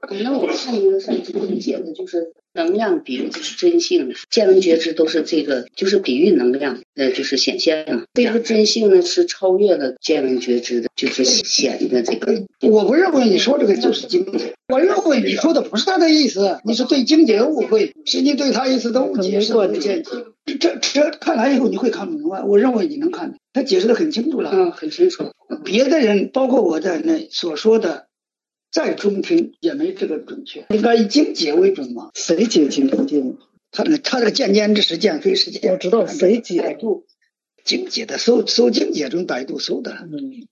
反正我看一个上次理解的就是能量比喻就是真性，见闻觉知都是这个就是比喻能量，就是显现嘛。这个真性呢是超越了见闻觉知的，就是显的这个。 我不认为你说这个就是境界，我认为你说的不是他的意思，你是对境界误会，是你对他意思的误解，是误解。这看来以后你会看明白，我认为你能看，他解释的很清楚了， 很清楚。 别的人包括我在内所说的再中听也没这个准确，应该以境界为准嘛。谁解经不经？他这个见之时见非是见，我知道谁解读境界的，搜境界中百度搜的。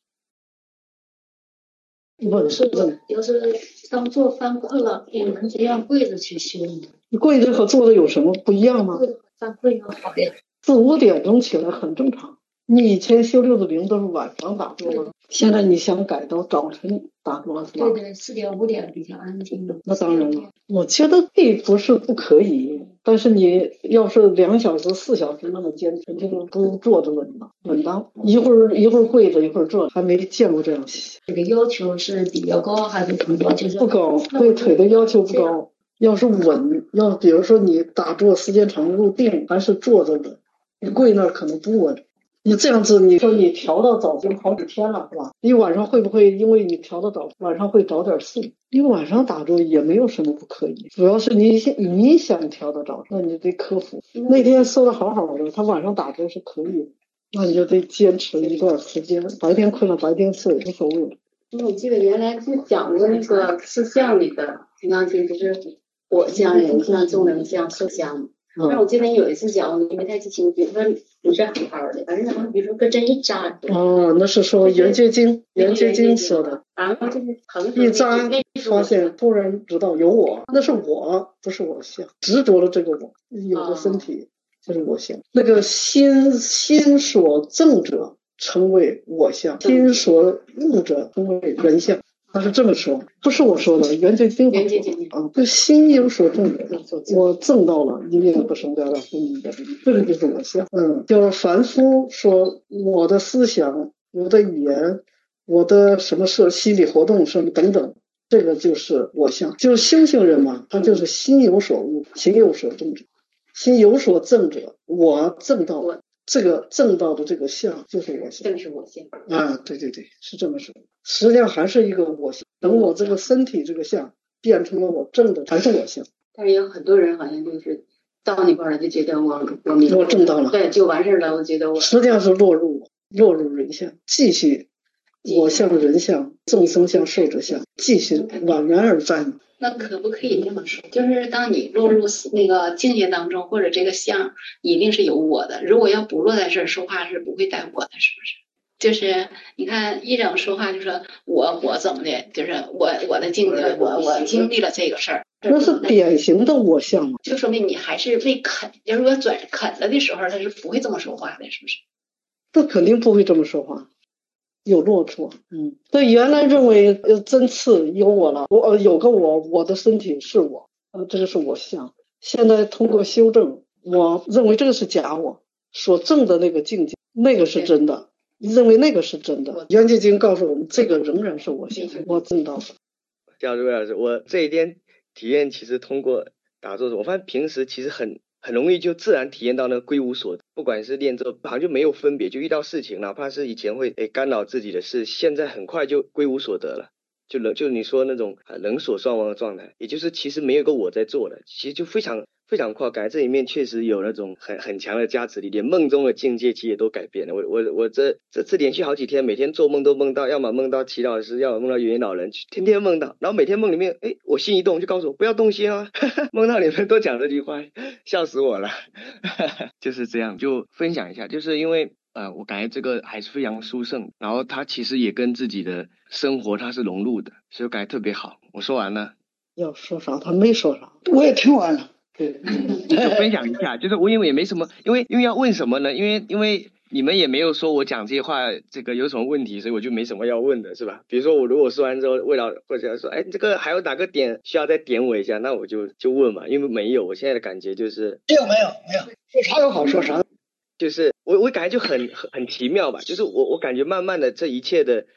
我是要是当做犯困了，我们这样跪着去修。 你跪着和坐着有什么不一样吗？ 犯困要好点。 4、5点钟起来很正常。你以前修6字灵都是晚上打坐吗？现在你想改到早晨打坐是吧？ 对，4点5点比较安静。 那当然了，我觉得并不是不可以，但是你要是2小时、4小时那么坚持，就不如坐着稳当，一会儿跪着，一会儿坐着，还没见过这样。 这个要求是比较高还是很高？就是不高，对腿的要求不高。要是稳，要比如说你打坐时间长入定，还是坐着稳，你跪那儿可能不稳。你这样子，你说你调到早晨好几天了，是吧？你晚上会不会因为你调到早，晚上会早点睡？你晚上打坐也没有什么不可以，主要是你想调到早，那你得克服。那天瘦的好好的，他晚上打坐是可以的，那你就得坚持一段时间，白天困了白天睡无所谓。 我记得原来是讲过那个四象里的《金刚经》，就是我相、人相、众生相、寿相。但我记得有一次讲，我没太记清，比如说不是很好的，反正比如说搁针一扎。 那是说圆觉经说的。 然后就是一扎发现，突然知道有我，那是我，不是我相，执着了这个我，有个身体就是我相。那个心所证者称为我相，心所悟者称为人相。他是这么说，不是我说的，圆觉经就心有所证者，我证到了一念不生，了分明的，这个就是我相。就是凡夫说我的思想、我的语言、我的什么心理活动什么等等，这个就是我相。就是修行人嘛，他就是心有所悟，心有所证者，心有所证者，我证到了。这个证到的这个相就是我相， 正是我相对，是这么说。实际上还是一个我相，等我这个身体这个相变成了我证的，还是我相。 但是有很多人好像就是到那块了就觉得我证到了， 对，就完事了。我觉得实际上是落入人相，继续我相、人相、众生相、寿者相，继续宛然而在。 那可不可以这么说？就是当你落入那个境界当中，或者这个相一定是有我的。如果要不落在这儿，说话是不会带我的，是不是？就是你看一整说话就说我怎么的，就是我的境界，我经历了这个事儿， 那是典型的我相嘛， 就说明你还是未肯。就是说肯了的时候，他是不会这么说话的，是不是？ 这肯定不会这么说话。有落错，对，原来认为针刺有我了，我有个我的身体是我，这个是我相。现在通过修正，我认为这个是假我所证的那个境界，那个是真的，认为那个是真的。圆觉经告诉我们，这个仍然是我相，我证到了。 教主老师，我这一天体验其实通过打坐，我发现平时其实很容易就自然体验到那个归无所得，不管是练咒好像就没有分别，就遇到事情哪怕是以前会干扰自己的事，现在很快就归无所得了，就你说那种人所双亡的状态，也就是其实没有个我在做了，其实就非常快。感觉这里面确实有那种很强的加持力，连梦中的境界其实也都改变了。我这连续好几天，每天做梦都梦到，要么梦到祈祷师，要么梦到元老人，天天梦到，然后每天梦里面我心一动就告诉我不要动心啊梦到你们都讲这句话，笑死我了就是这样，就分享一下，就是因为我感觉这个还是非常殊胜，然后它其实也跟自己的生活它是融入的，所以我感觉特别好。我说完了。 要说啥他没说啥， 我也听完了。 对，就分享一下，就是我因为也没什么，因为要问什么呢？因为你们也没有说我讲这些话这个有什么问题，所以我就没什么要问的，是吧？比如说我如果说完之后，为了或者说这个还有哪个点需要再点我一下，那我就问嘛，因为没有，我现在的感觉就是没有，说啥有好说啥， 就是我感觉就很奇妙吧，就是我感觉慢慢的这一切的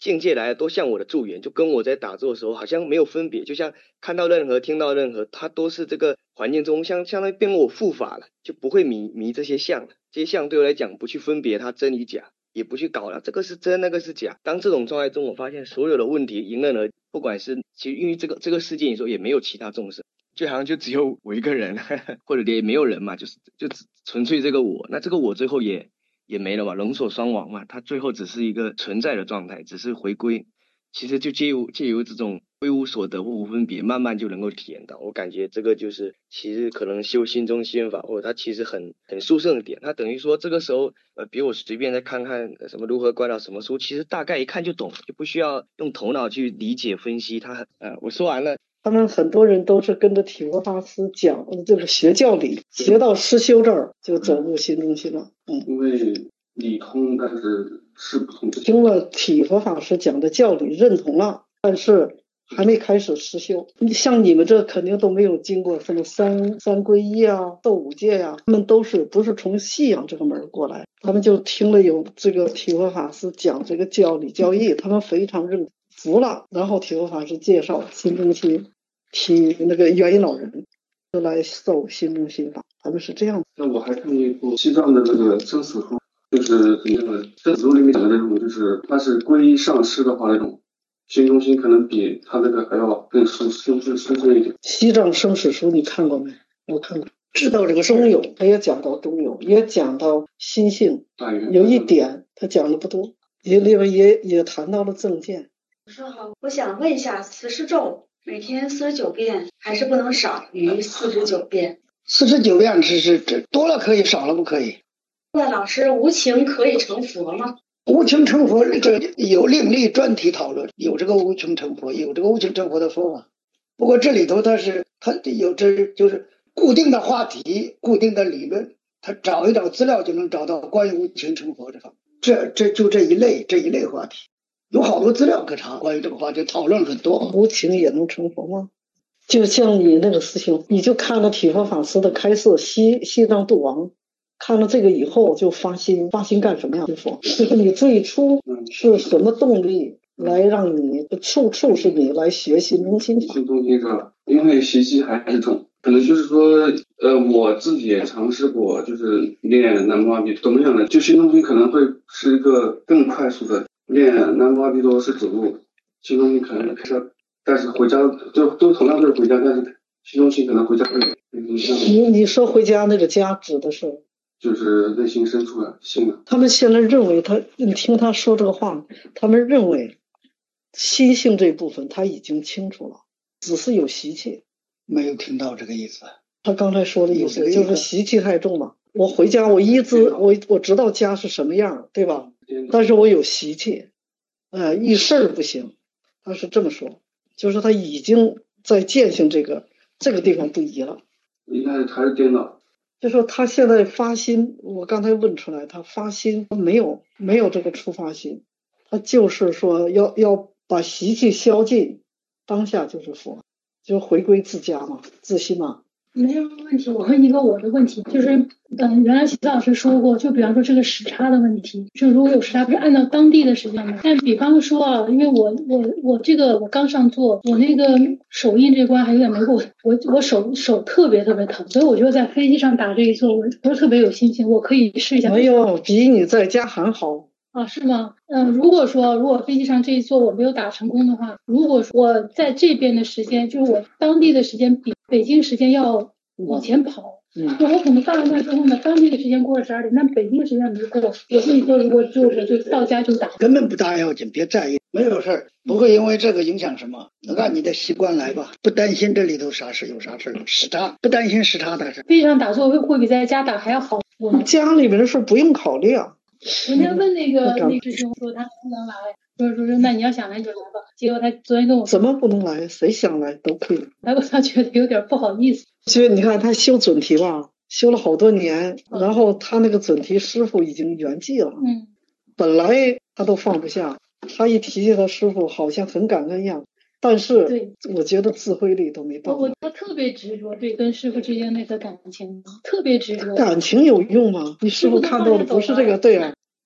境界来的都像我的助缘，就跟我在打坐的时候好像没有分别，就像看到任何听到任何，它都是这个环境中相当于变为我护法了，就不会迷这些相了。这些相对我来讲不去分别它真与假，也不去搞了，这个是真那个是假。当这种状态中，我发现所有的问题迎刃而解，不管是其实因为这个世界你说也没有其他众生，就好像就只有我一个人或者也没有人嘛，就纯粹这个我，那这个我最后也没了嘛，龙锁双亡嘛，它最后只是一个存在的状态，只是回归，其实就借由这种归无所得或无分别，慢慢就能够体验到。我感觉这个就是其实可能修心中心法，或者它其实很殊胜的点，它等于说这个时候比如我随便再看看什么如何观照什么书，其实大概一看就懂，就不需要用头脑去理解分析它。我说完了。 他们很多人都是跟着体佛法师讲这个学教理，学到实修这儿就走入心中心了。 因为理通，但是事不通。 听了体佛法师讲的教理认同了，但是还没开始实修。像你们这肯定都没有经过什么三皈依啊、斗五戒啊，他们都是不是从信仰这个门过来，他们就听了有这个体佛法师讲这个教理教义，他们非常认服了。然后体佛法师介绍心中心。提那个元婴老人就来受心中心法，他们是这样。 那我还看过一部西藏的那个生死书，就是那个生死书里面讲的那种，就是他是皈依上师的话，那种心中心可能比他那个还要更深一点。 西藏生死书你看过没？我看过，知道这个中有，他也讲到中有，也讲到心性，有一点他讲的不多，也谈到了正见。 老师好，我想问一下，慈氏咒每天49遍，还是不能少于49遍 ？49遍是多了可以，少了不可以。 那老师，无情可以成佛吗？ 无情成佛这有另立专题讨论，有这个无情成佛，有这个无情成佛的说法。不过这里头它有就是固定的话题、固定的理论，他找一找资料就能找到关于无情成佛的方。这一类话题。有好多资料可查，关于这个话题讨论很多。 无情也能成佛吗？就像你那个师兄，你就看了体佛法师的开示西藏度王，看了这个以后就发心干什么呀？就是你最初是什么动力来让你促使你来学心中心法？ 心中心法，因为习气还是重，可能就是说我自己也尝试过，就是练南无阿弥陀，怎么样呢？就心中心可能会是一个更快速的。练南无阿弥陀是走路，心中心可能开车，但是回家都同样都是回家，但是心中心可能回家你说回家那个家指的是？ 就是内心深处的心了。 他们现在认为你听他说这个话，他们认为心性这部分他已经清楚了，只是有习气。 没有听到这个意思。 他刚才说的意思就是习气太重了。我回家我我知道家是什么样，对吧？但是我有习气，一事儿不行，他是这么说，就是他已经在践行这个地方不宜了。 应该还是颠倒。 就说他现在发心，我刚才问出来，他发心没有这个出发心，他就是说要把习气消尽，当下就是佛，就回归自家嘛，自心嘛。 没有问题，我问一个我的问题，就是原来徐老师说过，就比方说这个时差的问题，就如果有时差，不是按照当地的时间吗？但比方说啊，因为我刚上座，我那个手印这关还有点没过，我手特别疼，所以我就在飞机上打这一座，我不是特别有信心，我可以试一下。 没有，比你在家还好。 啊，是吗？如果飞机上这一座我没有打成功的话，如果说我在这边的时间，就是我当地的时间比北京时间要往前跑，就我可能到了那之后呢，当地的时间过了12点，那北京的时间没过，我这一座如果就到家就打， 根本不大要紧，别在意，没有事儿，不会因为这个影响什么，能按你的习惯来吧，不担心这里头啥事有啥事，时差不担心时差的事。 飞机上打坐会比在家打还要好。 我家里面的事不用考虑啊。 昨天问那个师兄说他不能来，说那你要想来就来吧。结果他昨天跟我说怎么不能来？谁想来都可以。 他觉得有点不好意思。 所以你看他修准提吧，修了好多年，然后他那个准提师傅已经圆寂了。本来他都放不下，他一提起他师傅好像很感恩一样。但是我觉得智慧力都没到。 他特别执着，对跟师傅之间那个感情特别执着。 感情有用吗？你师傅看到的不是这个，对啊。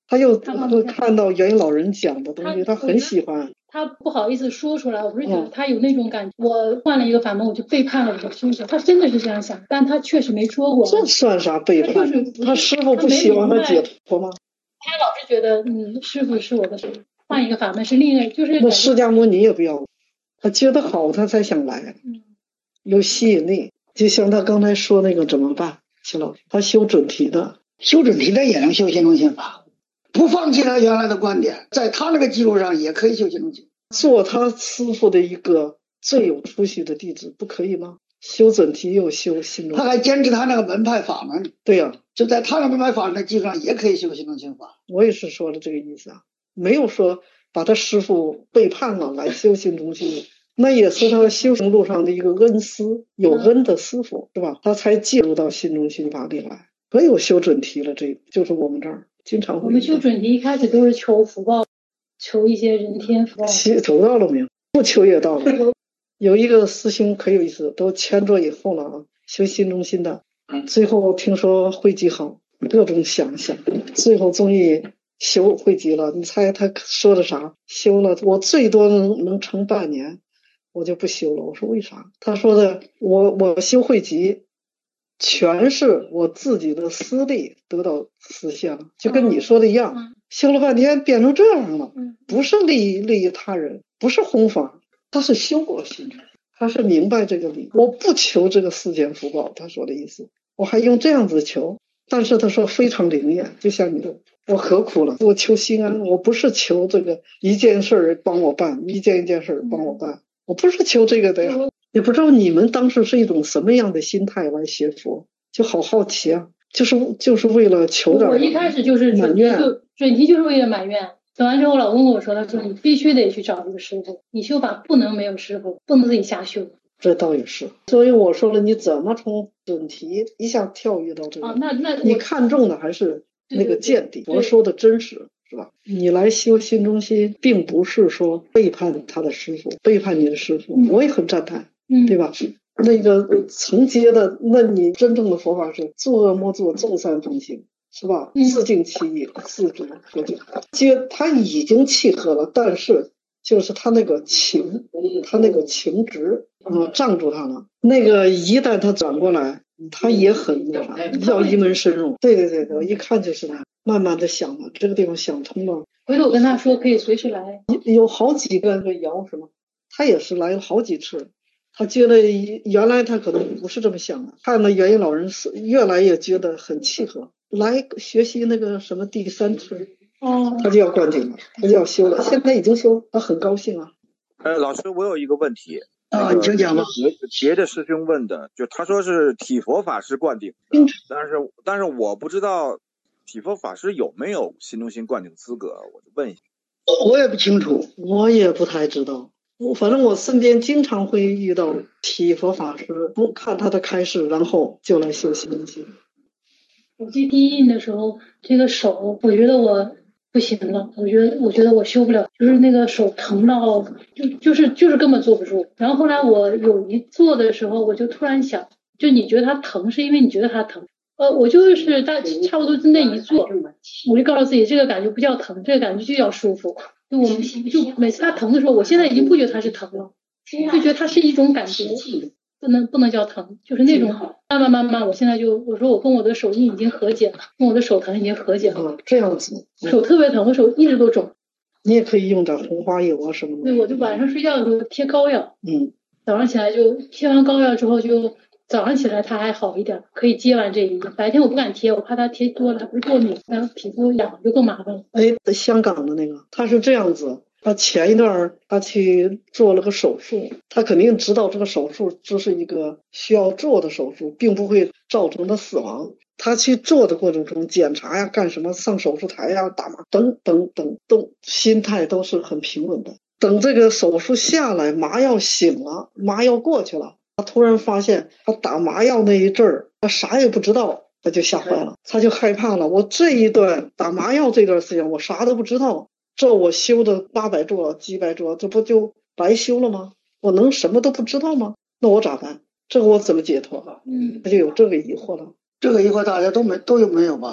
他又看到元老人讲的东西，他很喜欢。 他不好意思说出来，我不是觉得他有那种感觉，我换了一个法门，我就背叛了我的师傅。他真的是这样想，但他确实没说过。 这算啥背叛？他师傅不希望他解脱吗？ 他老是觉得，师傅是我的师傅，换一个法门是另一个，就是那释迦牟尼也不要，他觉得好，他才想来，有吸引力。就像他刚才说那个怎么办？齐老师，他修准提的也能修心中心法。不放弃他原来的观点，在他那个基础上也可以修心中心，做他师傅的一个最有出息的弟子，不可以吗？修准提又修心中心，他还坚持他那个门派法门。对呀，就在他那个门派法门的基础上也可以修心中心法。我也是说的这个意思啊，没有说把他师傅背叛了来修心中心，那也是他修行路上的一个恩师，有恩的师傅，是吧？他才介入到心中心法里来。可有修准提了，这就是我们这儿经常会。 我们修准提一开始都是求福报，求一些人天福报。 求到了没有？不求也到了。有一个师兄可有意思，都签桌以后了啊，修心中心的，最后听说汇集好，各种想，最后终于修汇集了。你猜他说的啥？修了，我最多能撑半年，我就不修了。我说为啥？他说的，我修汇集。全是我自己的私利得到实现了，就跟你说的一样，修了半天变成这样了，不是利益他人，不是弘法，他是修过心，他是明白这个理。我不求这个世间福报，他说的意思，我还用这样子求，但是他说非常灵验，就像你的，我何苦了？我求心安，我不是求这个一件事儿帮我办，一件事帮我办，我不是求这个的呀。也不知道你们当时是一种什么样的心态来学佛，就好奇啊，就是为了求点。 我一开始就是准提就是为了满愿。等完之后，老公跟我说，他说你必须得去找一个师傅，你修法不能没有师傅，不能自己瞎修。 这倒也是，所以我说了，你怎么从准提一下跳跃到这个？ 那你看重的还是那个见地，佛说的真实。是吧？你来修心中心，并不是说背叛他的师傅，背叛你的师傅，我也很赞叹，对吧？那个承接的，那你真正的佛法是作恶莫作，众善奉行，是吧？自净其意，自主和解。他已经契合了，但是就是他那个情执障住他了。那个一旦他转过来，他也很那啥，要一门深入。对，我一看就是那。慢慢的想了，这个地方想通了。 回头我跟他说可以随时来。 有好几个姚什么，他也是来了好几次。他觉得原来他可能不是这么想的，看了元婴老人越来越觉得很契合。来学习那个什么第3次，他就要灌顶了，他就要修了。现在已经修，他很高兴啊。 老师，我有一个问题你请讲吧。 别的师兄问的，就他说是体佛法师灌顶，但是我不知道。体佛法师有没有心中心灌顶资格？我就问一下。 我也不清楚，我也不太知道。反正我身边经常会遇到体佛法师，不看他的开示，然后就来修心中心。 我记第一印的时候，这个手，我觉得我不行了，我觉得我修不了，就是那个手疼到，就是根本坐不住。然后后来我有一坐的时候，我就突然想，就你觉得它疼，是因为你觉得它疼。我就是差不多那一坐，我就告诉自己，这个感觉不叫疼，这个感觉就叫舒服。就每次它疼的时候，我现在已经不觉得它是疼了，就觉得它是一种感觉，不能叫疼，就是那种慢慢，我现在我说我跟我的手印已经和解了，跟我的手疼已经和解了。这样子，手特别疼，我手一直都肿。你也可以用点红花油啊什么的。对，我就晚上睡觉的时候贴膏药，早上起来就贴完膏药之后就。早上起来它还好一点，可以接完这一个。白天我不敢贴，我怕它贴多了，它不是过敏，然后皮肤痒就更麻烦了。香港的那个他是这样子，他前一段他去做了个手术，他肯定知道这个手术这是一个需要做的手术，并不会造成他死亡。他去做的过程中检查呀，干什么上手术台呀，打麻等，心态都是很平稳的。等这个手术下来，麻药醒了，麻药过去了。他突然发现，他打麻药那一阵儿，他啥也不知道，他就吓坏了，他就害怕了。我这一段打麻药这段时间，我啥都不知道，这我修的800座、几百座，这不就白修了吗？我能什么都不知道吗？那我咋办？这个我怎么解脱？他就有这个疑惑了。这个疑惑大家都没有吧？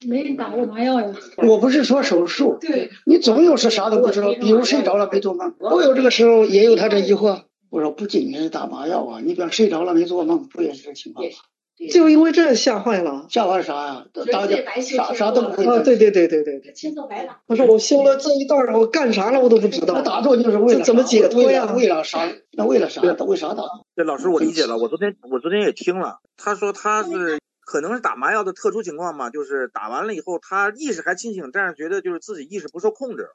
没打过麻药呀。 我不是说手术，对，你总有是啥都不知道，比如睡着了没做梦，我有这个时候也有他这疑惑。我说不仅仅是打麻药啊，你比方睡着了没做梦，不也是这情况吗？ 就因为这吓坏了。 吓坏啥呀？啥都不会。 对。 青色白打。 他说我修了这一段，我干啥了我都不知道。 那打坐就是为了这怎么解脱呀？ 为了啥？那为了啥？为啥打？ 这老师我理解了，我昨天也听了，他说他是可能是打麻药的特殊情况嘛，就是打完了以后他意识还清醒，但是觉得就是自己意识不受控制。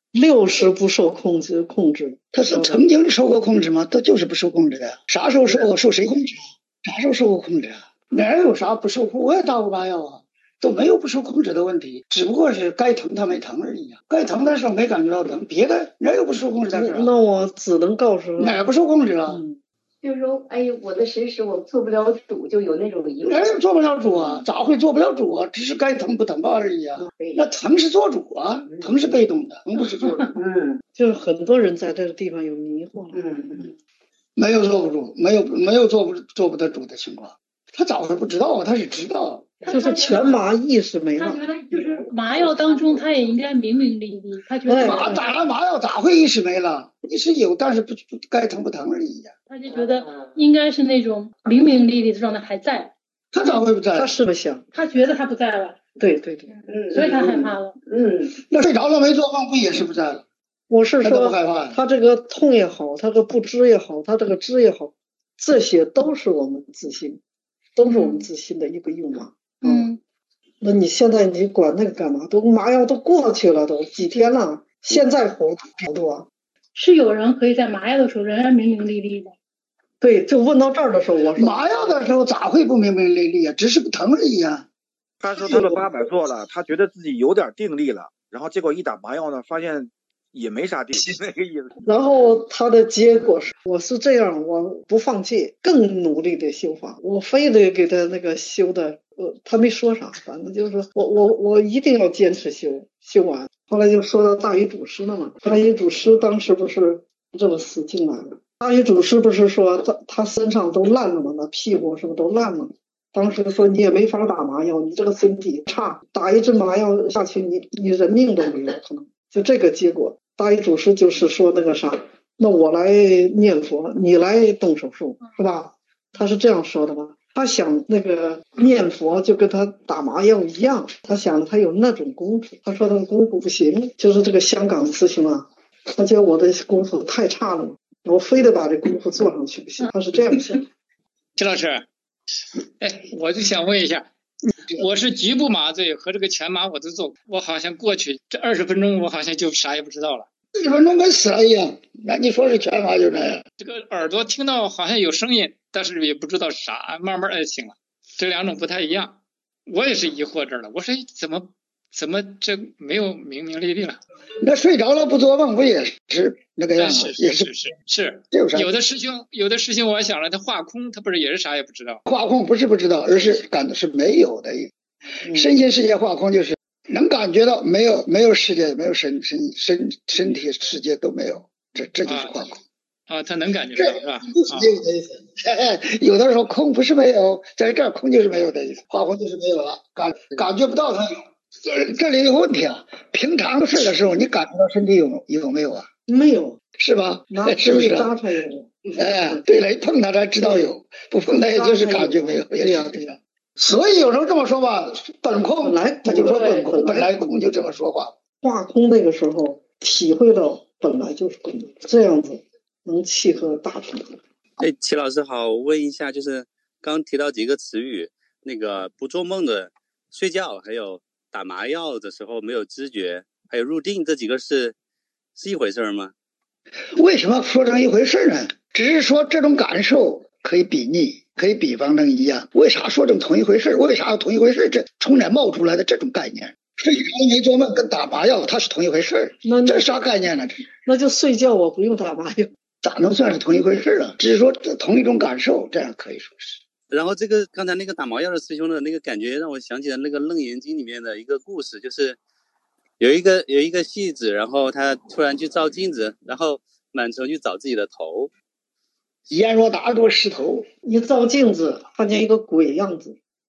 60不受控制， 他是曾经受过控制吗？他就是不受控制的。啥时候受谁控制？啥时候受过控制？哪有啥不受控？我也打过麻药啊，都没有不受控制的问题，只不过是该疼他没疼而已啊。该疼的时候没感觉到疼，别的哪有不受控制的事啊？ 那我只能告诉哪不受控制啊？ 就是说，哎，我的神识我做不了主，就有那种疑惑。 哪有做不了主啊？咋会做不了主啊？只是该疼不疼吧而已啊。那疼是做主啊，疼是被动的，疼不是做主。 就是很多人在这个地方有迷惑。 没有做不主，没有做不得主的情况。他早是不知道啊，他是知道， 就是全麻意识没了。 他觉得就是麻药当中，他也应该明明利利。他觉得打了麻药咋会意识没了？意识有，但是不该疼不疼而已呀。 他就觉得应该是那种明明利利的状态还在。 他咋会不在？ 他是不是想？ 他觉得他不在了。 对。 所以他害怕了。 那睡着了没做梦不也是不在了？ 我是说， 害怕他这个痛也好，他这个不知也好，他这个知也好，这些都是我们自信。都是我们自信的一个欲望。那你现在你管那个干嘛？都麻药都过去了，都几天了，现在好多。 是有人可以在麻药的时候仍然明明利利的。 对，就问到这儿的时候，我说麻药的时候咋会不明明利利啊？只是不疼而已啊。 他说他的800做了，他觉得自己有点定力了，然后结果一打麻药呢，发现也没啥定力那个意思。 然后他的结果是，我是这样，我不放弃，更努力的修法，我非得给他那个修的，他没说啥，反正就是说我一定要坚持修完。后来就说到大禹祖师了嘛，大禹祖师当时不是这么死进来了，大禹祖师不是说他身上都烂了嘛，那屁股是不是都烂了？当时说你也没法打麻药，你这个身体差，打一支麻药下去，你人命都没有可能，就这个结果。大禹祖师就是说那个啥，那我来念佛，你来动手术，是吧？他是这样说的吧？他想那个念佛就跟他打麻药一样，他想他有那种功夫，他说他的功夫不行，就是这个香港师兄啊，他觉得我的功夫太差了，我非得把这功夫做上去不行，他是这样想。 秦老师，我就想问一下，我是局部麻醉和这个全麻我都做，我好像过去这20分钟我好像就啥也不知道了 ，1分钟跟死了一样。那你说是全麻就这样？ 这个耳朵听到好像有声音，但是也不知道是啥，慢慢醒了，这两种不太一样。我也是疑惑这儿了，我说怎么这没有明明利利了？ 那睡着了不做梦不也是那个样子？ 是。有的师兄我想了，他化空，他不是也是啥也不知道？ 化空不是不知道，而是感的是没有的。身心世界化空就是能感觉到没有世界，没有身体世界都没有，这就是化空。 他能感觉到是吧？ 有的时候空不是没有，在这儿空就是没有的意思，化空就是没有了，感觉不到它有。这里有个问题啊，平常睡的时候你感觉到身体有没有啊？ 没有， 是吧？ 是不是？才有。 对了，一碰它才知道有，不碰它也就是感觉没有。对呀。所以有时候这么说吧，本空来，他就说本来空，就这么说话。 化空那个时候体会到本来就是空，这样子能契合大体。 齐老师好，我问一下，就是刚提到几个词语，那个不做梦的睡觉，还有打麻药的时候没有知觉，还有入定，这几个是一回事吗？ 为什么说成一回事呢？只是说这种感受可以比拟，可以比方成一样。为啥说成同一回事？为啥要同一回事？这从哪冒出来的这种概念？睡着没做梦跟打麻药它是同一回事，这啥概念呢？ 那就睡觉我不用打麻药， 咋能算是同一回事啊？只是说同一种感受，这样可以说是。 然后这个刚才那个打麻药的师兄的那个感觉让我想起了那个《楞严经》里面的一个故事，就是有一个戏子，然后他突然去照镜子，然后满城去找自己的头， 阎罗大多石头， 一照镜子看见一个鬼样子，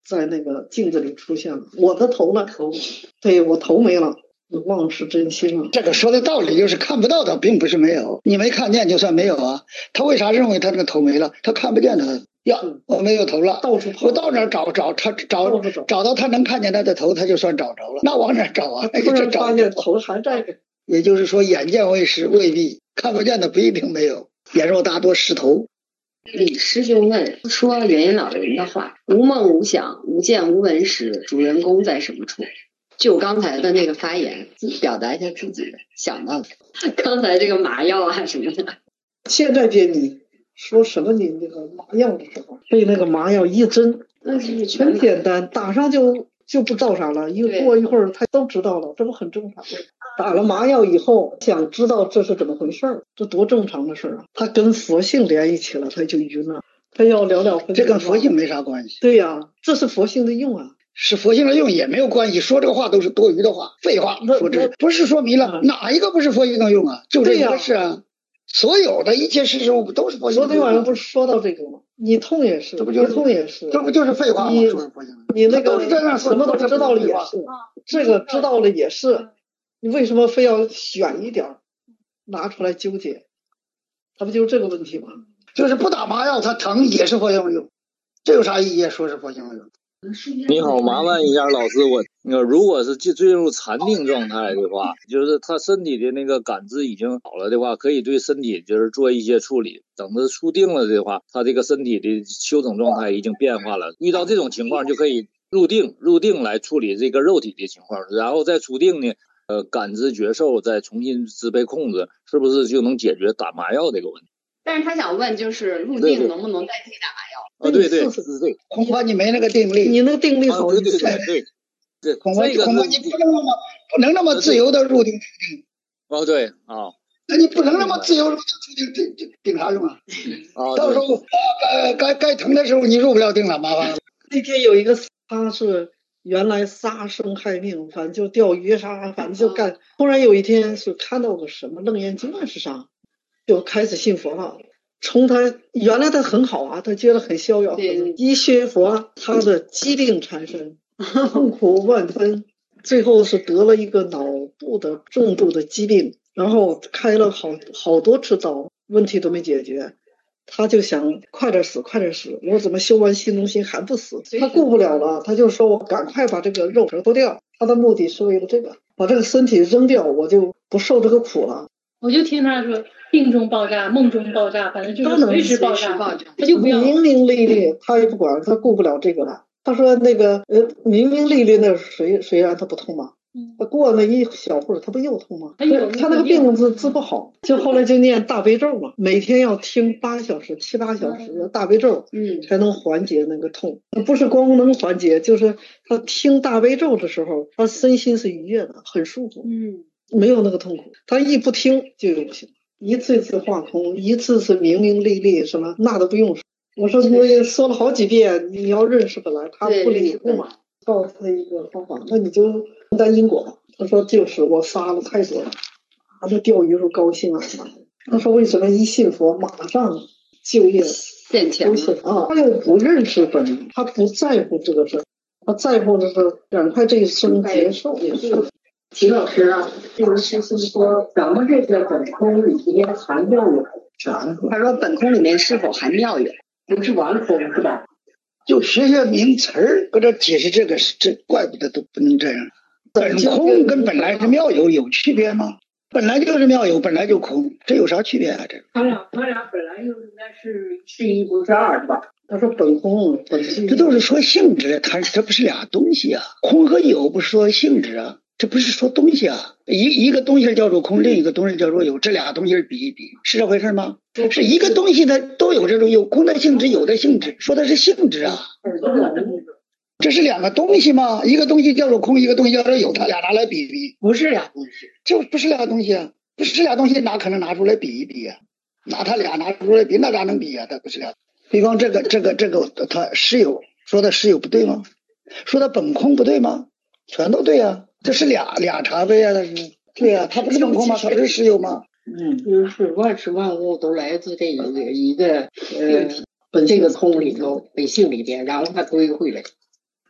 在那个镜子里出现了。我的头呢？对，我头没了。忘失真心了。 这个说的道理就是看不到的，并不是没有，你没看见就算没有啊。他为啥认为他这个头没了？他看不见他呀，我没有头了， 到处跑， 我到哪儿找到他能看见他的头，他就算找着了。那往哪儿找啊？ 突然发现头还在这。 也就是说，眼见为实，未必看不见的不一定没有。眼若大多失头。 李师兄问说元音老人的话：无梦无想，无见无闻时，主人公在什么处？就刚才的那个发言，表达一下自己的想到的。刚才这个麻药啊什么的， 现在别你说什么你那个麻药的时候，被那个麻药一针， 那是很简单，打上就不造啥了，过一会儿他都知道了，这不很正常吗？打了麻药以后，想知道这是怎么回事，这多正常的事啊！他跟佛性连一起了，他就晕了。他要聊聊这跟佛性没啥关系。 对呀，这是佛性的用啊。 是佛性的用也没有关系，说这个话都是多余的话，废话。说这不是说迷了，哪一个不是佛性的用啊？就这一个是啊。所有的一切事实物都是佛性的用。 昨天晚上不是说到这个吗？你痛也是，你痛也是， 这不就是废话吗？ 你那个什么都知道了也是，这个知道了也是，你为什么非要选一点拿出来纠结？他不就是这个问题吗？ 就是不打麻药，它疼也是佛性的用，这有啥意义？说是佛性的用。 你好，麻烦一下老师，如果是进入禅定状态的话，就是他身体的那个感知已经好了的话，可以对身体就是做一些处理。等他出定了的话，他这个身体的休整状态已经变化了。遇到这种情况就可以入定来处理这个肉体的情况，然后再出定呢，感知觉受再重新支配控制，是不是就能解决打麻药这个问题？ 但是他想问，就是入定能不能代替打麻药？ 对， 恐怕你没那个定力， 你那个定力好， 对， 恐怕你不能那么自由的入定。 对啊， 那你不能那么自由的出定，定啥用啊？到时候该疼的时候你入不了定了，麻烦了。 那天有一个他是原来杀生害命，反正就钓鱼啥，反正就干。突然有一天是看到个什么楞严经是啥，就开始信佛了。从他原来他很好啊，他觉得很逍遥，一学佛他的疾病缠身，痛苦万分，最后是得了一个脑部的重度的疾病，然后开了好多次刀，问题都没解决。他就想快点死，我怎么修完心中心还不死？他顾不了了，他就说我赶快把这个肉皮脱掉。他的目的是为了这个，把这个身体扔掉，我就不受这个苦了。 我就听他说病中爆炸，梦中爆炸，反正就是随时爆炸，他就不要明明丽丽，他也不管，他顾不了这个了。他说那个明明丽丽那谁让他不痛吗？他过了一小会儿，他不又痛吗？他那个病治不好，就后来就念大悲咒嘛，每天要听7-8小时的大悲咒，才能缓解那个痛。不是光能缓解，就是他听大悲咒的时候，他身心是愉悦的，很舒服，没有那个痛苦。他一不听就不行，一次次化空，一次次明明丽丽，什么那都不用说。我说你说了好几遍，你要认识本来，他不理会嘛。告诉他一个方法，那你就承担因果吧。他说就是我杀了太多了，他钓鱼时候高兴啊。他说为什么一信佛马上就业现前啊？他又不认识本人，他不在乎这个事，他在乎的是赶快这一生结束。 齐老师啊，这个师兄说咱们这个本空里面含妙有啥？ 他说本空里面是否含妙有？ 不是完空是吧？ 就学学名词儿，搁这解释这个，这怪不得都不能这样。本空跟本来是妙有区别吗？本来就是妙有，本来就空，这有啥区别啊？这他俩本来就应该是一不是二，是吧？ 他说本空这都是说性质，这不是俩东西啊。空和有不是说性质啊，这不是说东西啊。一个东西叫做空，另一个东西叫做有，这俩东西比一比，是这回事吗？是一个东西的都有这种有空的性质，有的性质，说的是性质啊。这是两个东西吗？一个东西叫做空，一个东西叫做有，他俩拿来比比， 不是俩东西， 就不是俩东西啊，不是俩东西，哪可能拿出来比一比啊？拿他俩拿出来比，那咋能比啊？他不是俩。比方这个，他实有说的实有不对吗？说的本空不对吗？全都对啊，这是俩茶杯啊，这是对啊，它不是本空吗？它是实有吗？ 就是万事万物都来自这一个这个空里头本性里边，然后它归回来。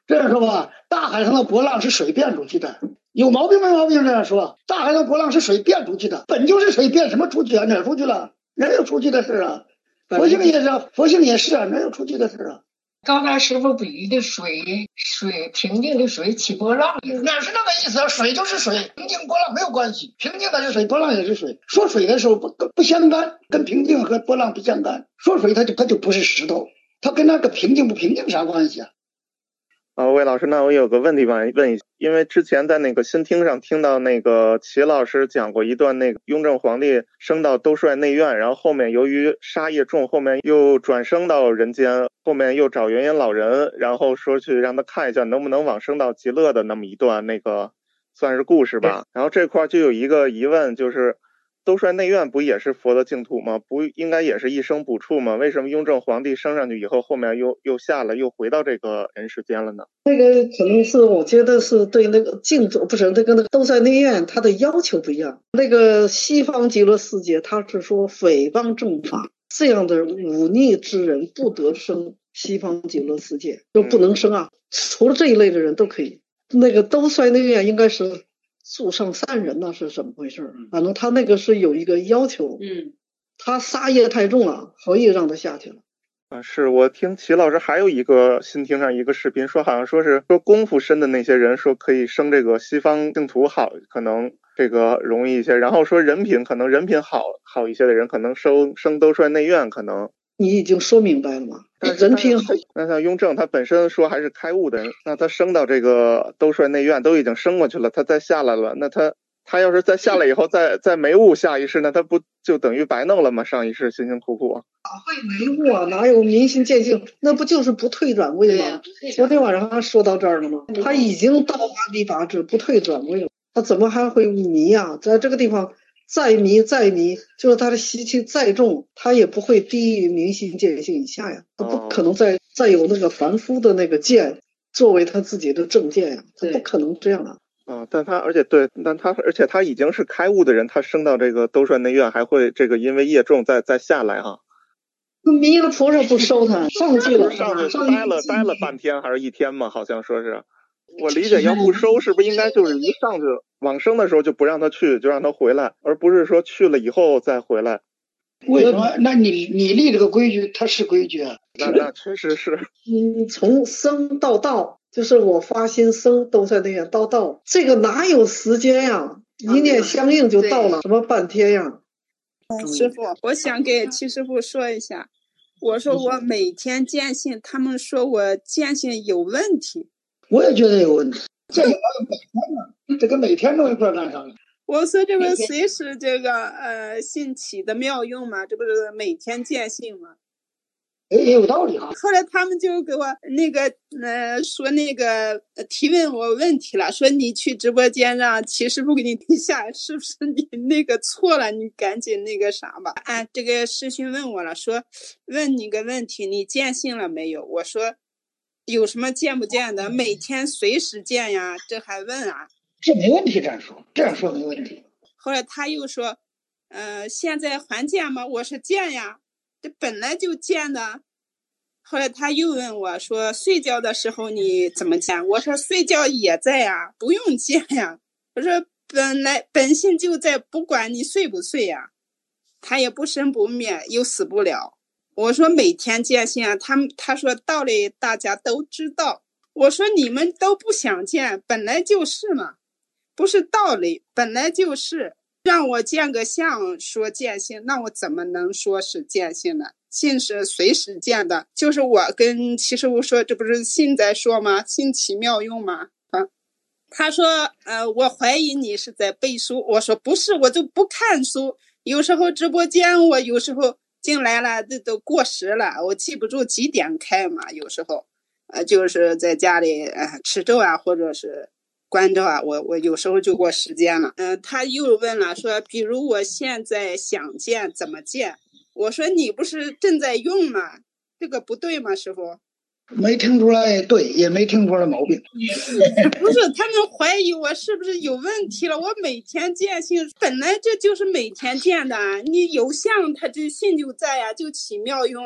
这样说吧，大海上的波浪是水变出去的，有毛病没毛病？这样说，大海上的波浪是水变出去的，本就是水变，什么出去啊？哪儿出去了？哪有出去的事啊？佛性也是，佛性也是啊，哪有出去的事啊？ 刚才师傅比喻的水平静的水起波浪， 哪是那个意思啊？水就是水，平静波浪没有关系，平静的是水，波浪也是水。说水的时候不相干，跟平静和波浪不相干。说水它就不是石头，它跟那个平静不平静啥关系啊？ 魏老师，那我有个问题吧，问一下，因为之前在那个新听上听到那个齐老师讲过一段那个雍正皇帝升到兜率内院，然后后面由于杀业重，后面又转生到人间，后面又找元婴老人，然后说去让他看一下能不能往生到极乐的那么一段那个算是故事吧。然后这块就有一个疑问，就是兜率内院不也是佛的净土吗？不应该也是一生补处吗？为什么雍正皇帝升上去以后，后面又下来，又回到这个人世间了呢？ 那个可能是我觉得是对那个净土，不是那个兜率内院，它的要求不一样。那个西方极乐世界，它是说诽谤正法，这样的忤逆之人不得生西方极乐世界，就不能生啊。除了这一类的人都可以。那个兜率内院应该是树上善人呢，是怎么回事？反正他那个是有一个要求，他杀业太重了，所以让他下去了。 是我听齐老师还有一个新听上一个视频说，好像说是说功夫深的那些人说可以升这个西方净土好，可能这个容易一些，然后说人品好一些的人可能升兜率内院可能。 你已经说明白了吗？人品好。 那像雍正他本身说还是开悟的人，那他升到这个兜率内院都已经升过去了，他再下来了，那他要是再下来以后再没悟下一世，那他不就等于白弄了吗？上一世辛辛苦苦啊。 哪会没悟啊？哪有明心见性？那不就是不退转位吗？昨天晚上他说到这儿了吗？他已经到阿弥八智，不退转位了，他怎么还会迷啊？在这个地方再迷，就是他的习气再重，他也不会低于明心见性以下呀。他不可能再有那个凡夫的那个见作为他自己的正见呀，他不可能这样啊。 而且他已经是开悟的人，他升到这个兜率内院还会这个因为业重再下来哈。 弥勒菩萨不收他，上去了， 待了半天还是一天嘛？好像说是，我理解要不收是不是应该就是一上去往生的时候就不让他去，就让他回来，而不是说去了以后再回来。 为什么？那你立这个规矩，它是规矩啊。 那确实是。 从生到道，就是我发心生兜率内院到道，这个哪有时间呀？一念相应就到了，什么半天呀？ 师傅，我想给齐师傅说一下，我说我每天见性，他们说我见性有问题。 我也觉得有问题，这个这个每天都一块干啥呢？ 我说这个随时这个性起的妙用嘛，这不是每天见性吗？ 也有道理哈。 后来他们就给我那个说那个提问我问题了，说你去直播间让齐师傅给你听下，是不是你那个错了？你赶紧那个啥吧。这个师兄问我了，说问你个问题，你见性了没有？我说有什么见不见的？每天随时见呀，这还问啊？ 这没问题，这样说没问题。 后来他又说，现在还见吗？我说见呀，这本来就见的。后来他又问我说，睡觉的时候你怎么见？我说睡觉也在呀，不用见呀。我说本性就在，不管你睡不睡呀，他也不生不灭，又死不了。我说每天见性啊，他说道理大家都知道。我说你们都不想见，本来就是嘛，不是道理，本来就是。让我见个相说见性，那我怎么能说是见性呢？性是随时见的，就是我跟齐师傅说，这不是性在说吗？性起妙用吗？他说我怀疑你是在背书。我说不是，我就不看书，有时候直播间我有时候进来了都过时了，我记不住几点开嘛，有时候就是在家里吃粥啊，或者是关着啊，我有时候就过时间了。他又问了，说比如我现在想见怎么见？我说你不是正在用吗？这个不对吗，师傅？ 没听出来对，也没听出来毛病。 不是，他们怀疑我是不是有问题了？我每天见性，本来这就是每天见的啊，你有相，它这性就在啊，就起妙用啊。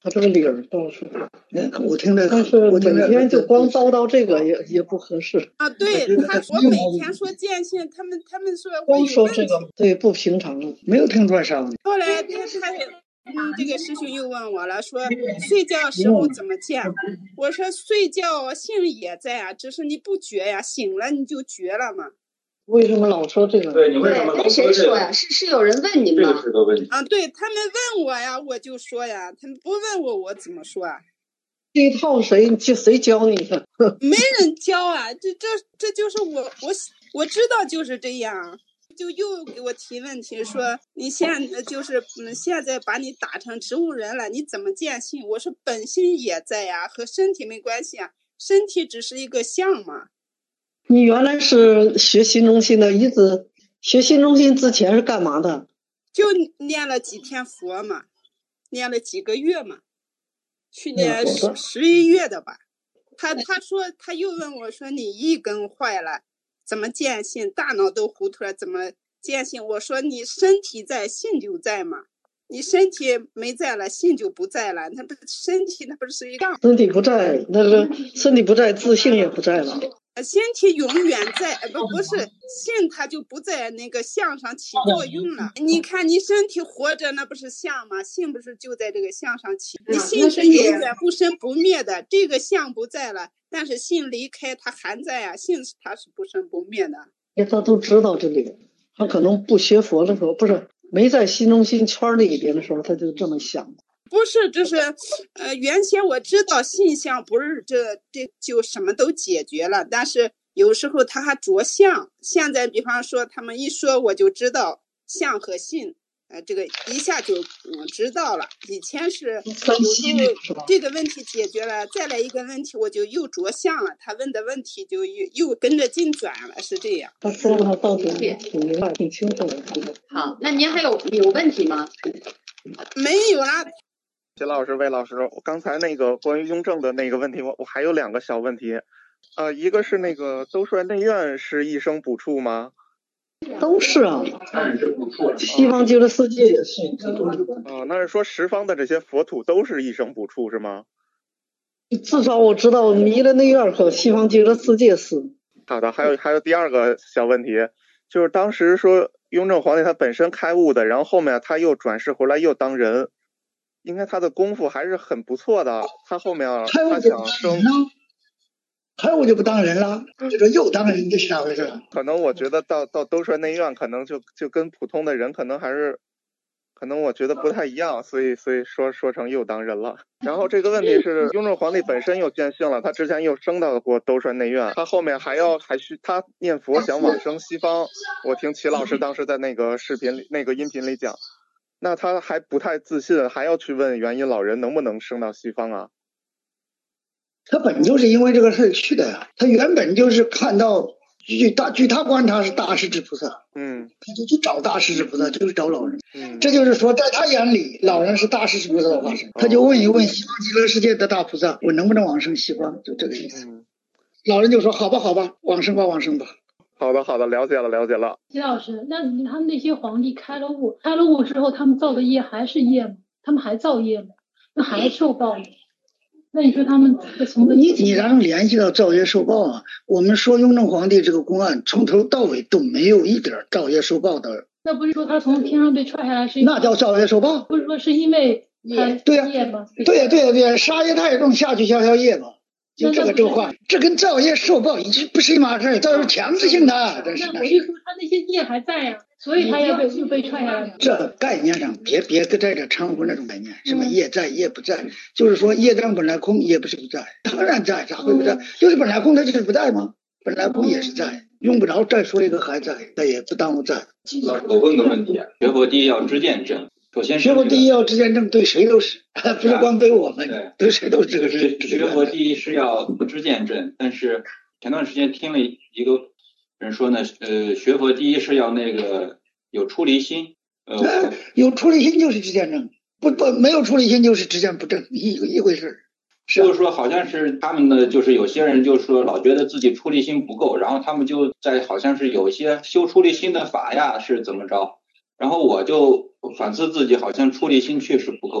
他这个理儿倒是， 我听着， 但是每天就光叨叨这个也不合适啊。对我每天说见性，他们说我光有说这个，对，不平常了， 没有听出来啥问题。 后来他这个师兄又问我了，说睡觉时候怎么见？我说睡觉性也在啊，只是你不觉呀，醒了你就觉了嘛。 为什么老说这个？ 对，你为什么老说这个？是有人问你吗？ 啊，对他们问我呀，我就说呀，他们不问我怎么说啊？ 这一套谁教你的？ 没人教啊，这就是我知道就是这样。就又给我提问题说，你现在把你打成植物人了，你怎么见性？我说本性也在呀，和身体没关系啊，身体只是一个相嘛。 你原来是学新中心的，一直学新中心之前是干嘛的？ 就念了几天佛嘛，念了几个月嘛，去年11月的吧。他说他又问我说，你一根坏了怎么见性？大脑都糊涂了怎么见性？我说你身体在，性就在嘛。你身体没在了，性就不在了。那不身体那不是一样？ 身体不在，那个身体不在，自性也不在了。 身体永远在，不是性，它就不在那个相上起作用了。你看你身体活着，那不是相吗？性不是就在这个相上起？你性是永远不生不灭的，这个相不在了，但是性离开它还在啊，性它是不生不灭的。 他都知道这里，他可能不学佛的时候，不是没在新中心圈里边的时候，他就这么想。 不是，这是原先我知道性相不是这就什么都解决了，但是有时候他还着相。现在比方说他们一说我就知道相和性，这个一下就知道了。以前是有时候这个问题解决了，再来一个问题我就又着相了，他问的问题就又跟着进转了，是这样。 他说的到底挺明白挺清楚的。 好，那您还有问题吗？ 没有啦。 齐老师、魏老师，刚才那个关于雍正的那个问题，我还有2个小问题，一个是那个兜率内院是一生补处吗？ 都是啊，西方极乐世界也是。 那是说十方的这些佛土都是一生补处是吗？ 至少我知道弥勒内院和西方极乐世界是。 好的，还有第2个小问题，就是当时说雍正皇帝他本身开悟的，然后后面他又转世回来又当人。应该他的功夫还是很不错的，他后面他想升， 开悟就不当人了，这个又当人这是咋回事？ 可能我觉得到兜率内院可能就跟普通的人可能我觉得不太一样，所以说成又当人了。然后这个问题是雍正皇帝本身又见性了，他之前又升到过兜率内院，他后面还需他念佛想往生西方。我听齐老师当时在那个视频里那个音频里讲。那他还不太自信，还要去问元音老人能不能升到西方啊？ 他本就是因为这个事去的呀，他原本就是看到据他观察是大势至菩萨，他就去找大势至菩萨，就是找老人，这就是说在他眼里老人是大势至菩萨的化身，他就问一问西方极乐世界的大菩萨，我能不能往生西方，就这个意思。老人就说好吧，往生吧。 好的，了解了。 齐老师，那他们那些皇帝开了悟之后，他们造的业还是业吗？他们还造业吗？那还受报吗？那你说他们从你然后联系到造业受报啊？我们说雍正皇帝这个公案从头到尾都没有一点造业受报的。 那不是说他从天上被踹下来是？ 那叫造业受报？ 不是说是因为业吗？ 对呀，杀业太重，下去消业嘛。就这个话，这跟造业受报已经不是一码事，这是强制性的。 那我就说他那些业还在呀，所以他又被踹下来。 这概念上别在这掺和那种概念，什么业在业不在，就是说业障本来空，业不是不在，当然在，咋会不在？就是本来空，它就是不在吗？本来空也是在，用不着再说一个还在，那也不耽误在。 老师，我问个问题啊，学佛第一要知见正。首先， 学佛第一要知见正，对谁都是，不是光对我们，对谁都是这个事。 学佛第一是要知见正，但是前段时间听了一个人说呢，学佛第一是要那个有出离心， 有出离心就是知见正，不没有出离心就是知见不正，一回事。 就是说，好像是他们呢，就是有些人就是说老觉得自己出离心不够，然后他们就在好像是有一些修出离心的法呀，是怎么着？然后我就反思自己，好像出离心确实不够，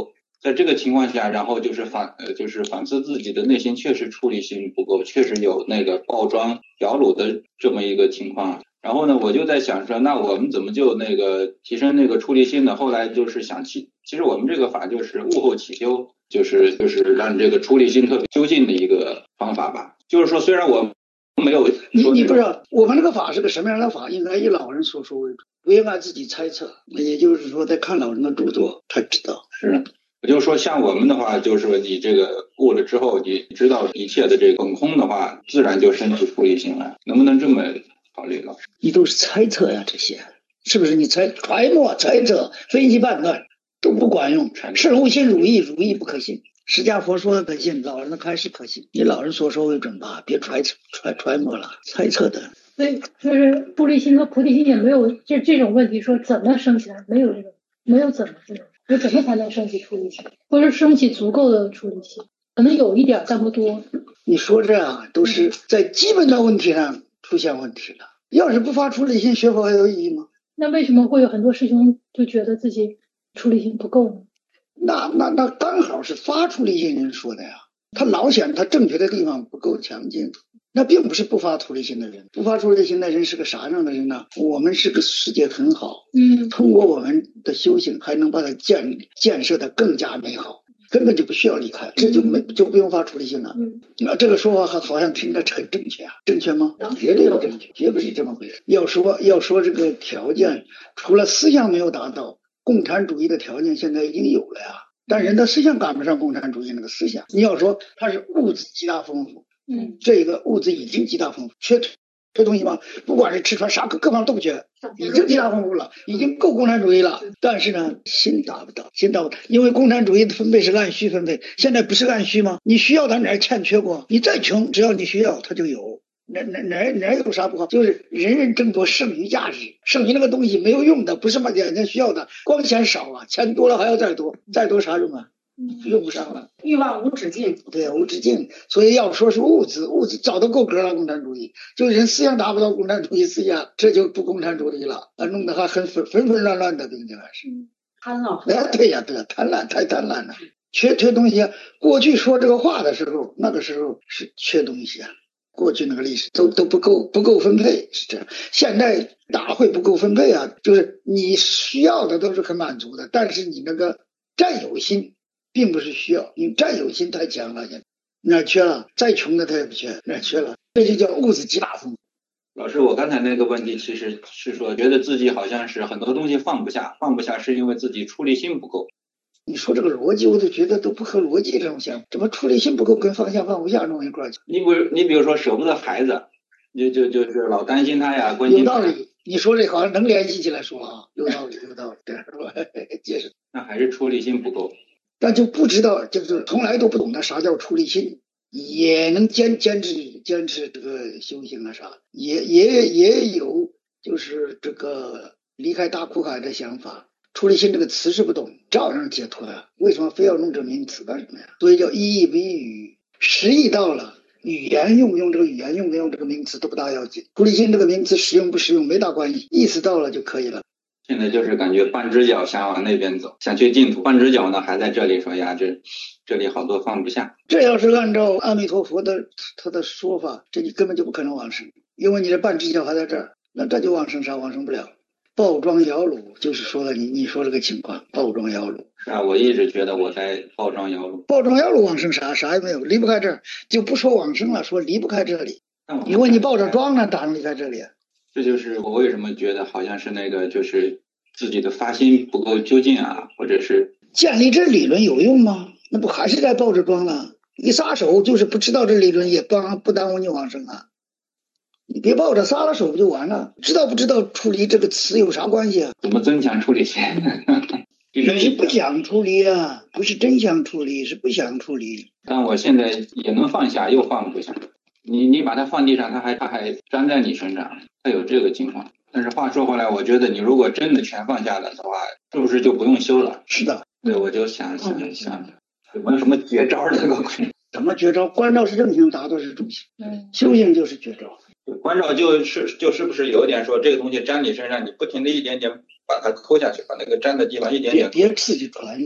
在这个情况下，然后就是反思自己的内心确实处理心不够，确实有那个抱庄摇橹的这么一个情况。然后呢，我就在想说，那我们怎么就那个提升那个出离心呢？后来就是想其实我们这个法就是悟后起修，就是让这个出离心特别究竟的一个方法吧。就是说，虽然我没有你不知道我们这个法是个什么样的法，应该以老人所说为主，不应该自己猜测。也就是说，得看老人的著作才知道。 是。我就说，像我们的话，就是说你这个悟了之后，你知道一切的这个本空的话，自然就生起出离心来。能不能这么考虑，老师？ 你都是猜测呀，这些是不是？你揣摩、猜测、分析判断都不管用。事无信如意，如意不可信。释迦佛说的可信，老人的开示可信，你老人所说为准吧，别揣摩了，猜测的。 所以就是出离心和菩提心也没有这种问题，说怎么升起来，没有这个，没有怎么这种，我怎么才能升起出离心，或者升起足够的出离心？可能有一点，但不多。 你说这样都是在基本的问题上出现问题了。要是不发出离心，学佛还有意义吗？ 那为什么会有很多师兄就觉得自己出离心不够呢？ 那刚好是发出离心人说的呀。他老想他正确的地方不够强劲，那并不是不发出离心的人。不发出离心的人是个啥样的人呢？我们是个世界很好，通过我们的修行还能把它建设的更加美好，根本就不需要离开，这就不用发出离心了。那这个说法好像听着很正确啊，正确吗？绝对不正确，绝不是这么回事。要说这个条件，除了思想没有达到，共产主义的条件现在已经有了呀。但人的思想赶不上共产主义那个思想。你要说它是物质极大丰富，这个物质已经极大丰富，缺东西吗？不管是吃穿啥各方都不缺，已经极大丰富了，已经够共产主义了。但是呢，心达不到，因为共产主义的分配是按需分配，现在不是按需吗？你需要它哪儿欠缺过？你再穷，只要你需要，它就有。哪有啥不好？就是人人争夺剩余价值，剩余那个东西没有用的，不是眼前需要的，光钱少啊，钱多了还要再多啥用啊？用不上了。 欲望无止境。 对，无止境。所以要说是物质早都够格了，共产主义。就人思想达不到共产主义思想，这就不共产主义了，弄得还很纷乱乱的，并且还是贪婪。 对呀，贪婪，太贪婪了，缺东西啊。过去说这个话的时候，那个时候是缺东西啊。过去那个历史都不够分配，是这样。现在哪会不够分配啊？就是你需要的都是很满足的，但是你那个占有心并不是需要，你占有心太强了，哪缺了？再穷的他也不缺，哪缺了？这就叫物质极大丰富。 老师，我刚才那个问题其实是说，觉得自己好像是很多东西放不下是因为自己出离心不够。 你说这个逻辑，我都觉得都不合逻辑，这种想法，怎么出离心不够跟放下放不下弄一块去？ 你比如说舍不得孩子，就是老担心他呀，关心。 有道理，你说这好像能联系起来说啊，有道理，对，是吧？解释。 那还是出离心不够， 但就不知道，就是从来都不懂得啥叫出离心，也能坚持这个修行啊啥，也有就是这个离开大苦海的想法。出离心这个词是不懂，照样解脱呀。为什么非要弄这名词干什么呀？所以叫一意不一语，实意到了，语言用不用这个语言，用不用这个名词都不大要紧。出离心这个名词实用不实用没大关系，意思到了就可以了。 现在就是感觉半只脚想往那边走，想去净土，半只脚呢还在这里说呀，这里好多放不下。 这要是按照阿弥陀佛的他的说法，这你根本就不可能往生，因为你的半只脚还在这儿，那这就往生啥？往生不了。抱庄摇橹就是说了你说这个情况，抱庄摇橹。 是啊，我一直觉得我在抱庄摇橹。 抱庄摇橹往生啥也没有，离不开这儿，就不说往生了，说离不开这里。因为你抱着庄呢，咋能离开这里？ 这就是我为什么觉得好像是那个就是自己的发心不够究竟啊，或者是建立这理论有用吗？那不还是在抱着庄了？一撒手就是不知道这理论也不耽误你往生啊。你别抱着撒了手不就完了？知道不知道出离这个词有啥关系啊？ 怎么增强出离心？ 你是不想出离啊，不是真想出离，是不想出离。 但我现在也能放下，又放不下。你把它放地上，它还粘在你身上，它有这个情况。但是话说回来，我觉得你如果真的全放下了的话，是不是就不用修了？ 是的。 对，我就想有没有什么绝招这个什么绝招？关照是正行，达到是中行。修行就是绝招。 关照就是不是有点说这个东西粘你身上，你不停的一点点把它抠下去，把那个粘的地方一点点。 别刺激揣摩，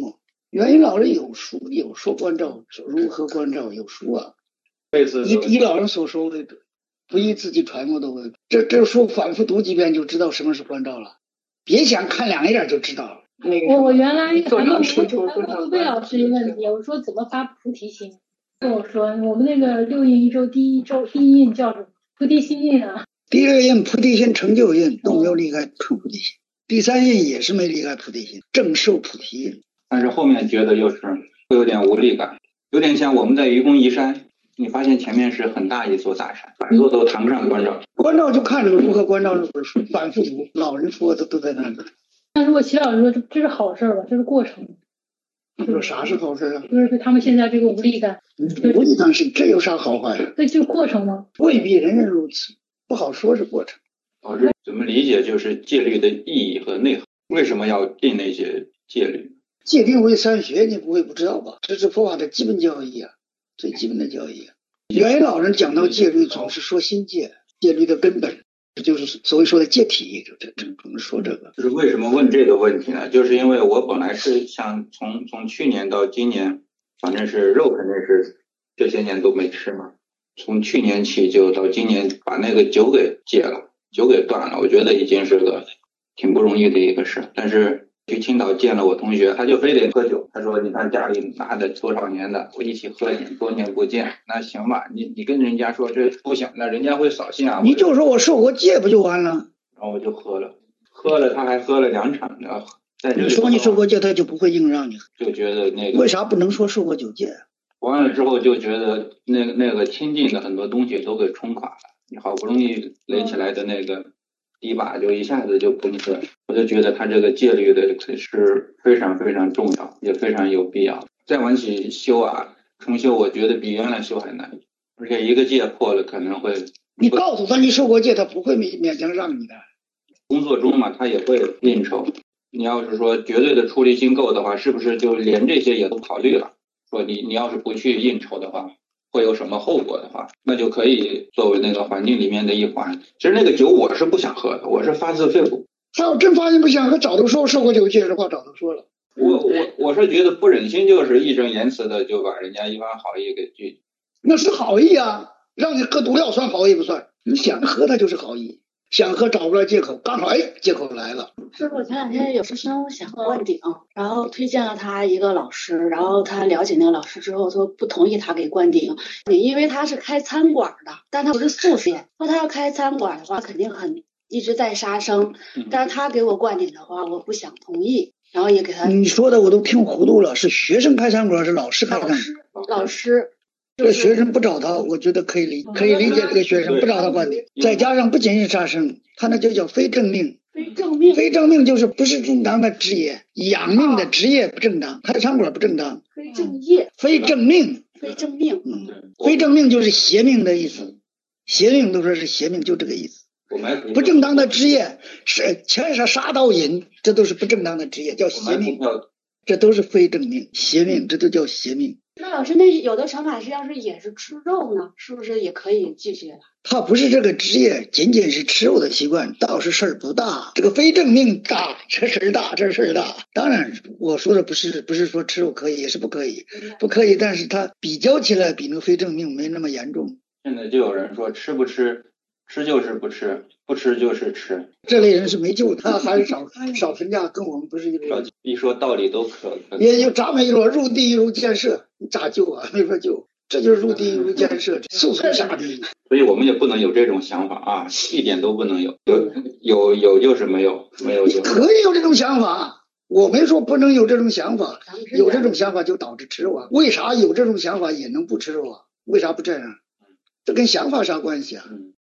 元婴老人有书，有说关照，说如何关照，有书啊。以老人所说为准，不以自己揣摩的为准。这书反复读几遍就知道什么是关照了，别想看两眼就知道了。 我原来还问过魏老师一个问题，我说怎么发菩提心，跟我说我们那个六印一周第一印叫什么？菩提心印啊。 第二印菩提心成就印都没有离开菩提心，第三印也是没离开菩提心，正受菩提印。 但是后面觉得又是会有点无力感，有点像我们在愚公移山，你发现前面是很大一座大山，反座都谈不上关照。 关照就看这个如何关照这本书，反复读，老人说的都在那里。 那如果齐老师说这是好事吧，这是过程。 说啥是好事啊？ 就是对他们现在这个无力感。 无力感是这有啥好坏呀？ 这就是过程吗？ 未必人人如此，不好说是过程。 老师怎么理解就是戒律的意义和内涵？为什么要定那些戒律？ 戒律为三学，你不会不知道吧？这是佛法的基本教义啊，最基本的教义啊。元婴老人讲到戒律，总是说心戒，戒律的根本，就是所谓说的戒体，这总是说这个。 就是为什么问这个问题呢？就是因为我本来是想从去年到今年，反正是肉肯定是这些年都没吃嘛。从去年起就到今年把那个酒给戒了，酒给断了，我觉得已经是个挺不容易的一个事。但是去青岛见了我同学，他就非得喝酒，他说你看家里拿的多少年的，我一起喝多年不见，那行吧，你跟人家说这不行，那人家会扫兴啊。 你就说我受过戒不就完了？ 然后我就喝了他还喝了2场的。 你说你受过戒，他就不会硬让你喝， 就觉得那个为啥不能说受过酒戒？ 完了之后就觉得那个亲近的很多东西都给冲垮了，你好不容易垒起来的那个堤坝就一下子就崩溃了。我就觉得他这个戒律的是非常非常重要，也非常有必要。再往起修啊，重修，我觉得比原来修还难，而且一个戒破了可能会。 你告诉他你受过戒，他不会勉强让你的。 工作中嘛，他也会应酬。你要是说绝对的出离心够的话，是不是就连这些也都考虑了？说你要是不去应酬的话，会有什么后果的话，那就可以作为那个环境里面的一环。其实那个酒我是不想喝的，我是发自肺腑。 他要真发现不想喝，早都说受过酒戒的话，早都说了。 我是觉得不忍心，就是义正言辞的就把人家一番好意给拒。 那是好意啊，让你喝毒药算好意不算？你想喝它就是好意，想喝找不着借口，刚好借口来了。 师傅前2天有师兄想灌顶，然后推荐了他一个老师，然后他了解那个老师之后说不同意他给灌顶，因为他是开餐馆的，但他不是素食。说他要开餐馆的话，肯定一直在杀生，但是他给我灌顶的话，我不想同意，然后也给他。 你说的我都听糊涂了，是学生开餐馆，是老师开餐馆？ 老师。 这个学生不找他，我觉得可以理解这个学生不找他灌顶，再加上不仅是杀生，他那就叫非正命。非正命就是不是正当的职业，养命的职业不正当，开餐馆不正当。 非正业。 非正命。 非正命。 非正命就是邪命的意思，邪命都说是邪命，就这个意思。不正当的职业是全是杀盗淫，这都是不正当的职业，叫邪命。这都是非正命，邪命，这都叫邪命。 那老师，那有的传法师要是也是吃肉呢，是不是也可以拒绝了？ 他不是这个职业，仅仅是吃肉的习惯，倒是事儿不大。这个非正命大，这事儿大，这事儿大。当然，我说的不是说吃肉可以，也是不可以，不可以。但是他比较起来，比那个非正命没那么严重。 现在就有人说吃不吃，吃就是不吃，不吃就是吃。 这类人是没救，他还是少评价，跟我们不是一类人。 一说道理都可。 也就咱们一说入地狱如见色，你咋救啊？没法救。这就是入地狱如见色，速速下地狱。 所以我们也不能有这种想法啊，一点都不能有。有就是没有，没有就可以有这种想法。我没说不能有这种想法，有这种想法就导致吃肉啊。为啥有这种想法也能不吃肉啊？为啥不这样？这跟想法啥关系啊？